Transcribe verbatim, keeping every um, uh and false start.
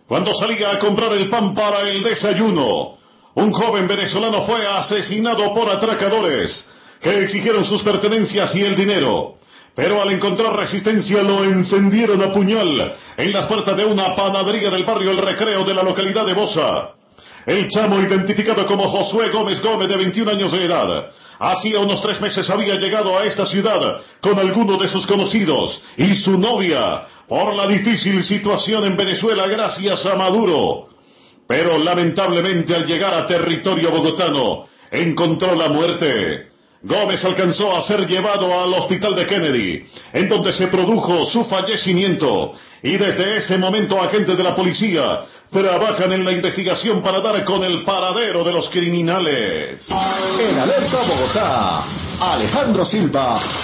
cuando salía a comprar el pan para el desayuno. Un joven venezolano fue asesinado por atracadores que exigieron sus pertenencias y el dinero. Pero al encontrar resistencia lo encendieron a puñal en las puertas de una panadería del barrio El Recreo de la localidad de Bosa. El chamo, identificado como Josué Gómez Gómez, de veintiún años de edad, hacía unos tres meses había llegado a esta ciudad con algunos de sus conocidos y su novia por la difícil situación en Venezuela gracias a Maduro. Pero lamentablemente al llegar a territorio bogotano encontró la muerte. Gómez alcanzó a ser llevado al hospital de Kennedy, en donde se produjo su fallecimiento, y desde ese momento agentes de la policía trabajan en la investigación para dar con el paradero de los criminales. En Alerta Bogotá, Alejandro Silva